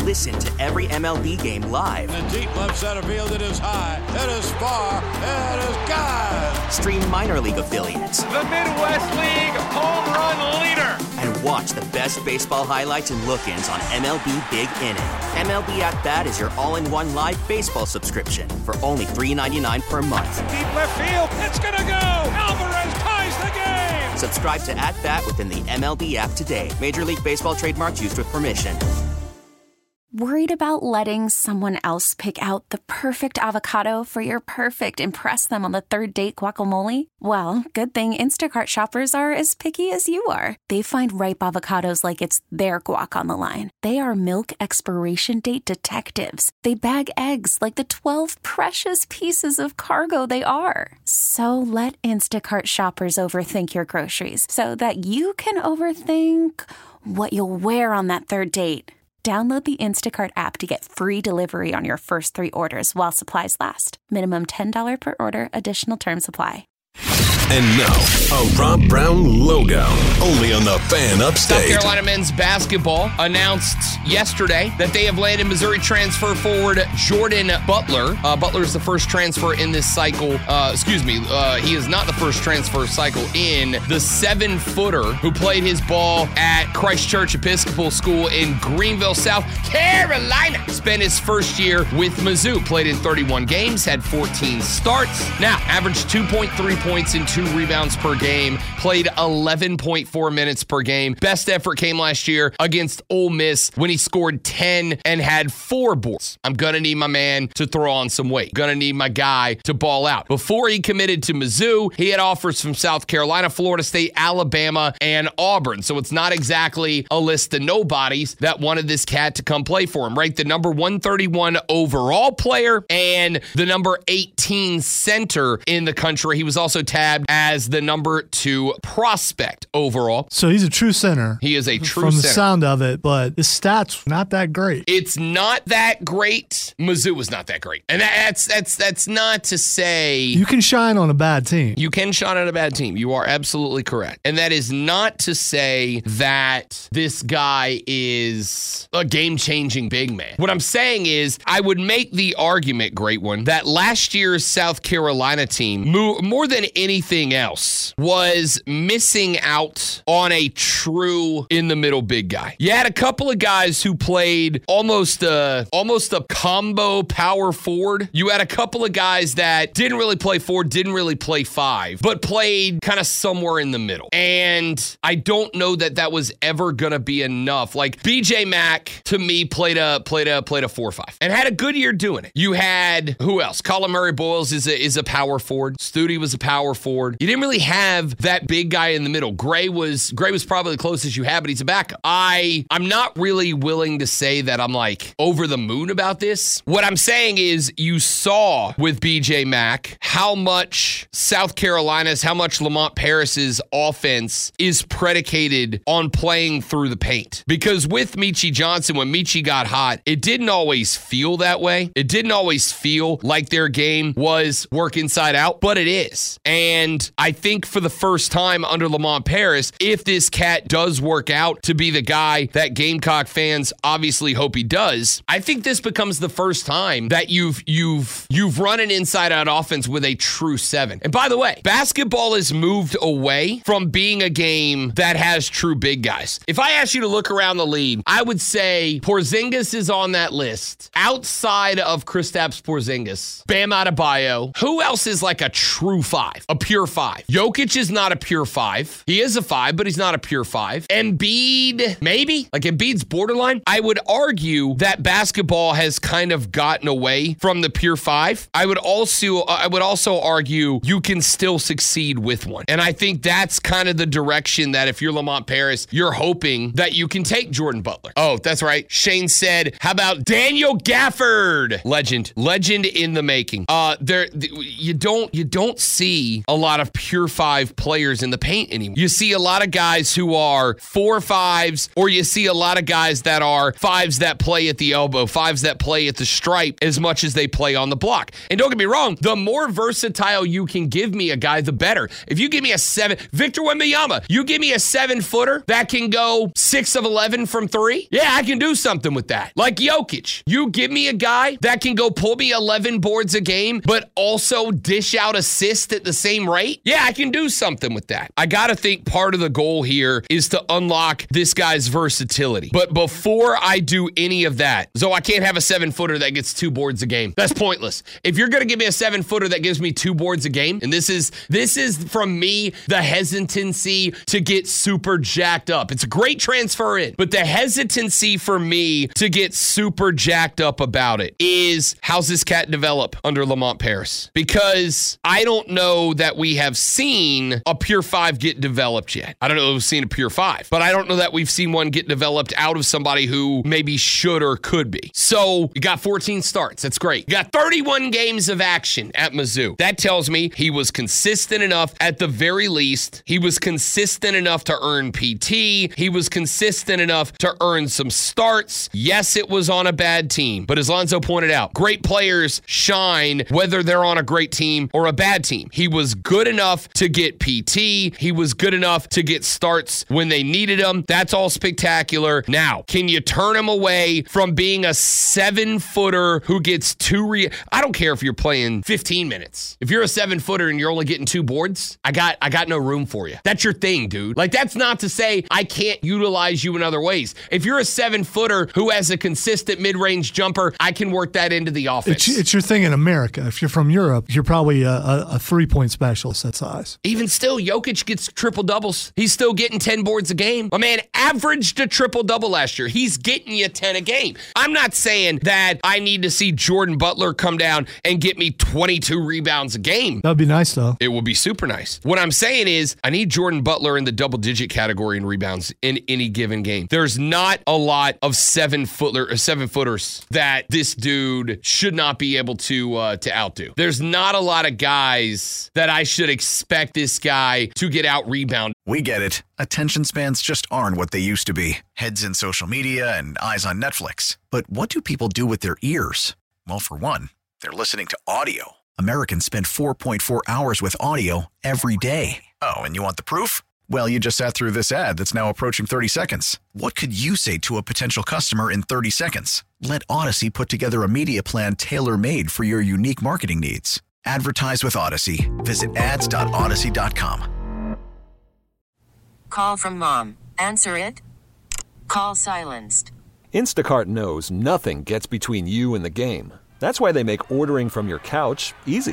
Listen to every MLB game live. In the deep left center field, it is high, it is far, it is gone. Stream minor league affiliates. The Midwest League home run leader. And watch the best baseball highlights and look-ins on MLB Big Inning. MLB At Bat is your all-in-one live baseball subscription for only $3.99 per month. Deep left field, it's gonna go. Alvarez ties the game. Subscribe to At Bat within the MLB app today. Major League Baseball trademarks used with permission. Worried about letting someone else pick out the perfect avocado for your perfect impress them on the third date guacamole? Well, good thing Instacart shoppers are as picky as you are. They find ripe avocados like it's their guac on the line. They are milk expiration date detectives. They bag eggs like the 12 precious pieces of cargo they are. So let Instacart shoppers overthink your groceries so that you can overthink what you'll wear on that third date. Download the Instacart app to get free delivery on your first 3 orders while supplies last. Minimum $10 per order. Additional terms apply. And now, a Rob Brown logo, only on the Fan Upstate. South Carolina men's basketball announced yesterday that they have landed Missouri transfer forward Jordan Butler. Butler is the first transfer in this cycle. He is not the first transfer cycle in. The 7-footer who played his ball at Christ Church Episcopal School in Greenville, South Carolina. Spent his first year with Mizzou. Played in 31 games, had 14 starts. Now, averaged 2.3 points and 2 rebounds per game, played 11.4 minutes per game. Best effort came last year against Ole Miss when he scored 10 and had 4 boards. I'm going to need my man to throw on some weight. Going to need my guy to ball out. Before he committed to Mizzou, he had offers from South Carolina, Florida State, Alabama, and Auburn. So it's not exactly a list of nobodies that wanted this cat to come play for him. Ranked the number 131 overall player and the number 18 center in the country. He was also tabbed as the number 2 prospect overall. So he's a true center. He is a true from center. the sound of it, but his stats not that great. It's not that great. Mizzou was not that great. And that's not to say... You can shine on a bad team. You can shine on a bad team. You are absolutely correct. And that is not to say that this guy is a game-changing big man. What I'm saying is I would make the argument, great one, that last year's South Carolina team, more than anything else, was missing out on a true in-the-middle big guy. You had a couple of guys who played almost a combo power forward. You had a couple of guys that didn't really play 4, didn't really play 5, but played kind of somewhere in the middle. And I don't know that was ever going to be enough. Like BJ Mack, to me, played a 4-5 and had a good year doing it. You had, who else? Colin Murray Boyles is a power forward. Studi was a power forward. You didn't really have that big guy in the middle. Gray was probably the closest you had, but he's a backup. I'm not really willing to say that I'm like over the moon about this. What I'm saying is you saw with BJ Mack how much South Carolina's, how much Lamont Paris's offense is predicated on playing through the paint. Because with Meechie Johnson, when Meechie got hot, it didn't always feel that way. It didn't always feel like their game was work inside out, but it is. And I think for the first time under Lamont Paris, if this cat does work out to be the guy that Gamecock fans obviously hope he does, I think this becomes the first time that you've run an inside-out offense with a true 7. And by the way, basketball has moved away from being a game that has true big guys. If I asked you to look around the league, I would say Porzingis is on that list. Outside of Kristaps Porzingis, Bam Adebayo, who else is like a true 5, a pure 5? Jokic is not a pure 5. He is a 5, but he's not a pure 5. Embiid, maybe? Like Embiid's borderline. I would argue that basketball has kind of gotten away from the pure 5. I would also argue you can still succeed with one. And I think that's kind of the direction that if you're Lamont Paris, you're hoping that you can take Jordan Butler. Oh, that's right. Shane said, how about Daniel Gafford? Legend in the making. You don't see a lot lot of pure 5 players in the paint anymore. You see a lot of guys who are 4-5s, or you see a lot of guys that are 5s that play at the elbow, 5s that play at the stripe as much as they play on the block. And don't get me wrong, the more versatile you can give me a guy, the better. If you give me a 7, Victor Wembanyama, you give me a 7-footer that can go 6 of 11 from 3, yeah, I can do something with that. Like Jokic, you give me a guy that can go pull me 11 boards a game, but also dish out assists at the same rate, yeah, I can do something with that. I gotta think part of the goal here is to unlock this guy's versatility. But before I do any of that, so I can't have a 7-footer that gets 2 boards a game. That's pointless. If you're gonna give me a 7-footer that gives me 2 boards a game, and this is from me the hesitancy to get super jacked up. It's a great transfer in, but the hesitancy for me to get super jacked up about it is, how's this cat develop under Lamont Paris? Because I don't know that we have seen a pure 5 get developed yet. I don't know if we've seen a pure 5, but I don't know that we've seen one get developed out of somebody who maybe should or could be. So you got 14 starts. That's great. You got 31 games of action at Mizzou. That tells me he was consistent enough at the very least. He was consistent enough to earn PT. He was consistent enough to earn some starts. Yes, it was on a bad team, but as Lonzo pointed out, great players shine whether they're on a great team or a bad team. He was good enough to get PT. He was good enough to get starts when they needed him. That's all spectacular. Now, can you turn him away from being a 7-footer who gets 2 I don't care if you're playing 15 minutes. If you're a 7-footer and you're only getting 2 boards, I got no room for you. That's your thing, dude. Like, that's not to say I can't utilize you in other ways. If you're a 7-footer who has a consistent mid-range jumper, I can work that into the offense. It's your thing in America. If you're from Europe, you're probably a 3-point specialist at size. Even still, Jokic gets triple-doubles. He's still getting 10 boards a game. My man averaged a triple-double last year. He's getting you 10 a game. I'm not saying that I need to see Jordan Butler come down and get me 22 rebounds a game. That'd be nice, though. It would be super nice. What I'm saying is I need Jordan Butler in the double-digit category in rebounds in any given game. There's not a lot of 7-footers that this dude should not be able to outdo. There's not a lot of guys that I should expect this guy to get out-rebounded. We get it. Attention spans just aren't what they used to be. Heads in social media and eyes on Netflix. But what do people do with their ears? Well, for one, they're listening to audio. Americans spend 4.4 hours with audio every day. Oh, and you want the proof? Well, you just sat through this ad that's now approaching 30 seconds. What could you say to a potential customer in 30 seconds? Let Odyssey put together a media plan tailor-made for your unique marketing needs. Advertise with Odyssey. Visit ads.odyssey.com. Call from mom. Answer it. Call silenced. Instacart knows nothing gets between you and the game. That's why they make ordering from your couch easy.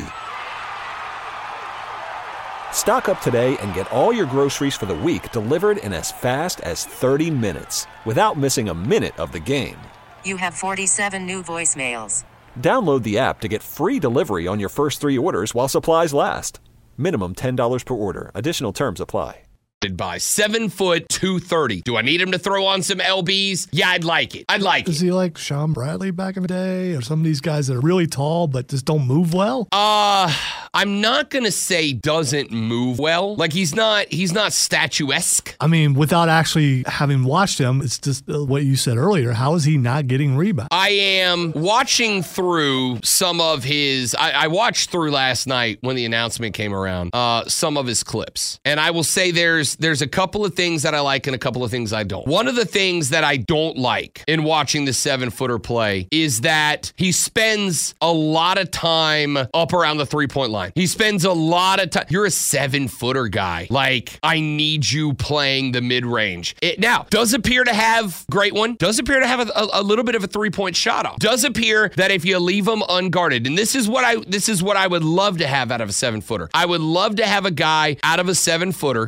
Stock up today and get all your groceries for the week delivered in as fast as 30 minutes without missing a minute of the game. You have 47 new voicemails. Download the app to get free delivery on your first 3 orders while supplies last. Minimum $10 per order. Additional terms apply. By 7 foot 230. Do I need him to throw on some LBs? Yeah, I'd like it. Is he like Sean Bradley back in the day, or some of these guys that are really tall but just don't move well? I'm not gonna say doesn't move well. Like he's not statuesque. I mean, without actually having watched him, it's just what you said earlier. How is he not getting rebounds? I am watching through some of his. I watched through last night when the announcement came around. Some of his clips, and I will say there's a couple of things that I like and a couple of things I don't. One of the things that I don't like in watching the 7-footer play is that he spends a lot of time up around the 3-point line. He spends a lot of time. You're a 7-footer guy. Like, I need you playing the mid-range. It now does appear to have great one. Does appear to have a little bit of a 3-point shot off. Does appear that if you leave him unguarded, and this is what I would love to have out of a 7-footer. I would love to have a guy out of a 7-footer that I can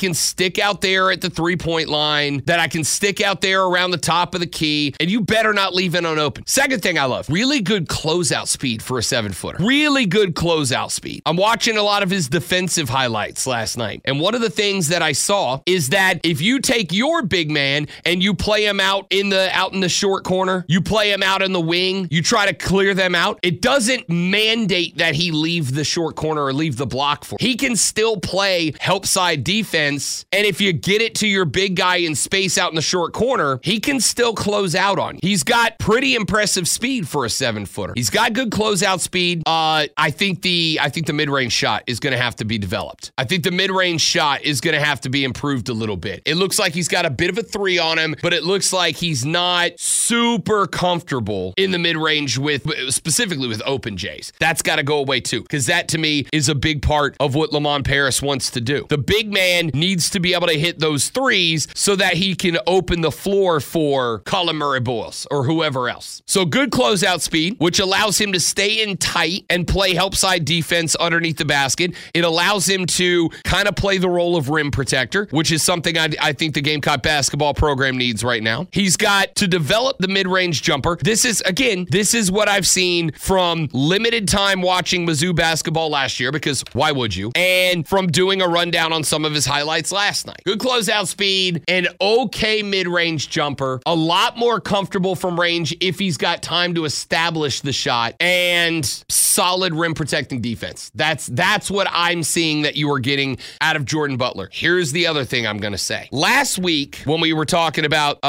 can stick out there at the three-point line, that I can stick out there around the top of the key, and you better not leave it unopened. Second thing I love, really good closeout speed for a 7-footer. Really good closeout speed. I'm watching a lot of his defensive highlights last night, and one of the things that I saw is that if you take your big man and you play him out in the short corner, you play him out in the wing, you try to clear them out, it doesn't mandate that he leave the short corner or leave the block for. He can still play help side defense, and if you get it to your big guy in space out in the short corner, he can still close out on you. He's got pretty impressive speed for a 7-footer. He's got good closeout speed. I think the mid-range shot is going to have to be developed. I think the mid-range shot is going to have to be improved a little bit. It looks like he's got a bit of a 3 on him, but it looks like he's not super comfortable in the mid-range specifically with open Jays. That's got to go away too, because that to me is a big part of what Lamont Paris wants to do. The big man needs to be able to hit those threes so that he can open the floor for Colin Murray-Boyles or whoever else. So good closeout speed, which allows him to stay in tight and play help side defense underneath the basket. It allows him to kind of play the role of rim protector, which is something I think the Gamecock basketball program needs right now. He's got to develop the mid-range jumper. This is what I've seen from limited time watching Mizzou basketball last year, because why would you? And from doing a rundown on some of his highlights last night. Good closeout speed, an okay mid-range jumper, a lot more comfortable from range if he's got time to establish the shot, and solid rim protecting defense. That's what I'm seeing that you are getting out of Jordan Butler. Here's the other thing I'm going to say. Last week, when we were talking about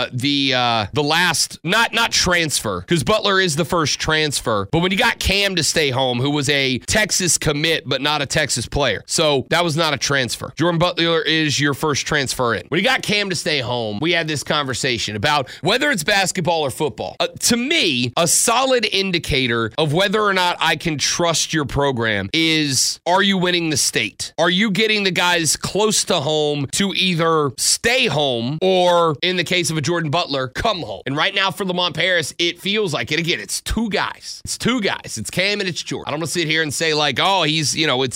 the last, not transfer, because Butler is the first transfer, but when you got Cam to stay home, who was a Texas commit, but not a Texas player. So that was not a transfer. Jordan Butler is your first transfer in. When you got Cam to stay home, we had this conversation about whether it's basketball or football. To me, a solid indicator of whether or not I can trust your program is, are you winning the state? Are you getting the guys close to home to either stay home or, in the case of a Jordan Butler, come home? And right now for Lamont Paris, it feels like it. Again, it's two guys. It's Cam and it's Jordan. I don't want to sit here and say like, oh, he's,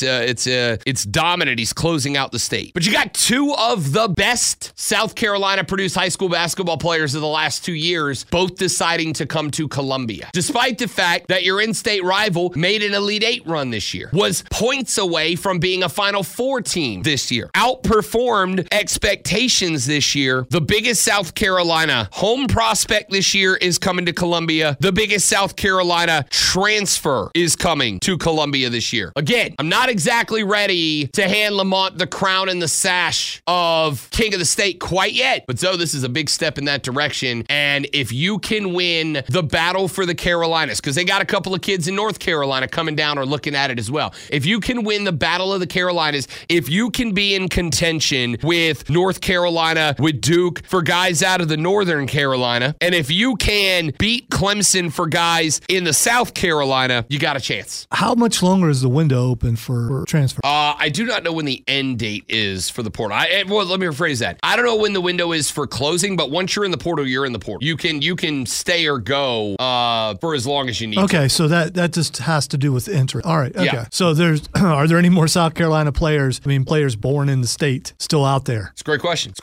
it's dominant. He's closing out the state. But you got two of the best South Carolina produced high school basketball players of the last 2 years, both deciding to come to Columbia. Despite the fact that your in-state rival made an Elite Eight run this year, was points away from being a Final Four team this year, outperformed expectations this year. The biggest South Carolina home prospect this year is coming to Columbia. The biggest South Carolina transfer is coming to Columbia this year. Again, I'm not exactly ready to hand Lamont the crown and the sash of King of the State quite yet, but Zoe, this is a big step in that direction. And if you can win the battle for the Carolinas, because they got a couple of kids in North Carolina coming down or looking at it as well. If you can win the battle of the Carolinas, if you can be in contention with North Carolina, with Duke, for guys out of the Northern Carolina, and if you can beat Clemson for guys in the South Carolina, you got a chance. How much longer is the window open for transfer? I do not know when the end date is for the portal. Well, let me rephrase that. I don't know when the window is for closing, but once you're in the portal, you're in the portal. You can stay or go for as long as you need. Okay, so that just has to do with entry. All right. Okay. Yeah. So are there any more South Carolina players born in the state still out there? It's a great question.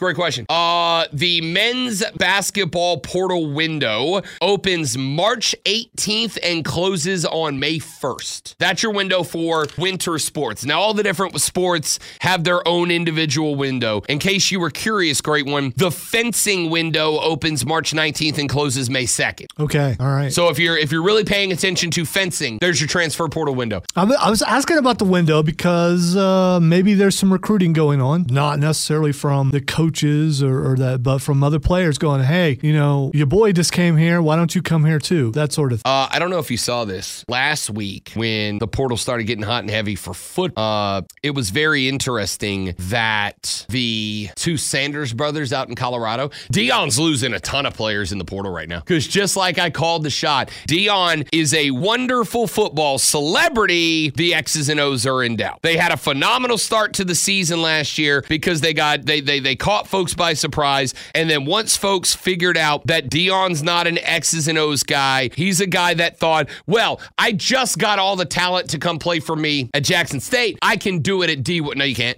The men's basketball portal window opens March 18th and closes on May 1st. That's your window for winter sports. Now, all the different sports have their own individual window. In case you were curious, great one, the fencing window opens March 19th and closes May 2nd. Okay. All right. So if you're really paying attention to fencing, there's your transfer portal window. I was asking about the window because maybe there's some recruiting going on, not necessarily from the coaches or that, but from other players going, hey, your boy just came here. Why don't you come here too? That sort of thing. I don't know if you saw this last week when the portal started getting hot and heavy for football. It was very interesting that the two Sanders brothers out in Colorado, Deion's losing a ton of players in the portal right now. Because just like I called the shot, Deion is a wonderful football celebrity. The X's and O's are in doubt. They had a phenomenal start to the season last year because they caught folks by surprise. And then once folks figured out that Deion's not an X's and O's guy, he's a guy that thought, well, I just got all the talent to come play for me at Jackson State. I can do it at D. No, you can't.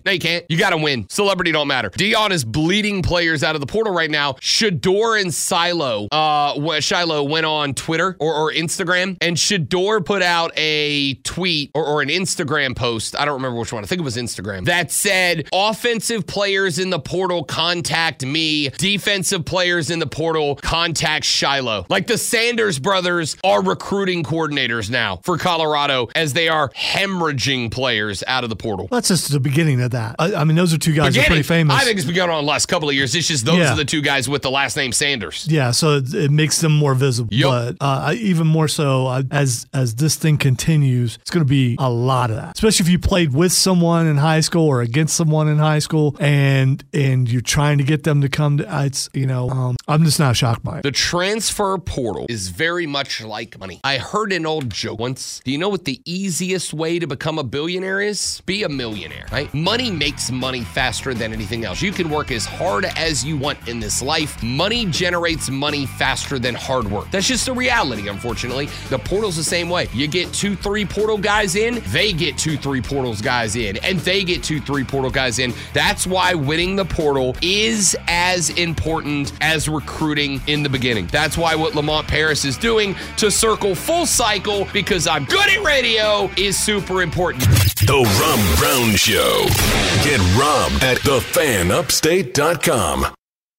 You got to win. Celebrity don't matter. Dion is bleeding players out of the portal right now. Shedeur and Shiloh went on Twitter or Instagram, and Shedeur put out a tweet or an Instagram post. I don't remember which one. I think it was Instagram. That said, offensive players in the portal contact me. Defensive players in the portal contact Shiloh. Like the Sanders brothers are recruiting coordinators now for Colorado as they are hemorrhaging players out of the portal. That's just the beginning of that. I mean, those are two guys who are pretty famous. I think it's been going on the last couple of years. It's just those are the two guys with the last name Sanders. Yeah, so it makes them more visible. Yep. But even more so, as this thing continues, it's going to be a lot of that. Especially if you played with someone in high school or against someone in high school, and you're trying to get them to come to. I'm just not shocked by it. The transfer portal is very much like money. I heard an old joke once. Do you know what the easiest way to become a billionaire is? Be a millionaire, right? Money makes money faster than anything else. You can work as hard as you want in this life. Money generates money faster than hard work. That's just the reality, unfortunately. The portal's the same way. You get 2-3 portal guys in, they get 2-3 portals guys in, and they get 2-3 portal guys in. That's why winning the portal is as important as recruiting in the beginning. That's why what Lamont Paris is doing to circle full cycle, because I'm good at radio, is super important. The Rob Brown Show. Get Rob at thefanupstate.com.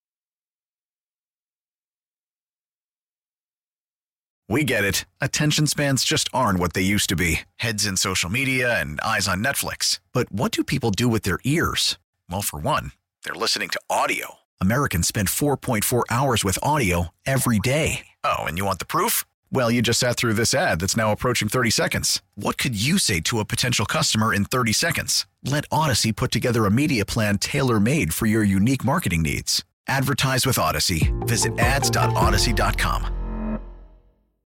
We get it. Attention spans just aren't what they used to be. Heads in social media and eyes on Netflix. But what do people do with their ears? Well, for one, they're listening to audio. Americans spend 4.4 hours with audio every day. Oh, and you want the proof? Well, you just sat through this ad that's now approaching 30 seconds. What could you say to a potential customer in 30 seconds? Let Odyssey put together a media plan tailor-made for your unique marketing needs. Advertise with Odyssey. Visit ads.odyssey.com.